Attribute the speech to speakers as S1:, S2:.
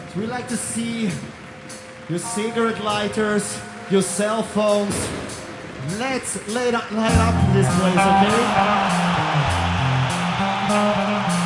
S1: We like to see your cigarette lighters, your cell phones. Let's light up this place, okay?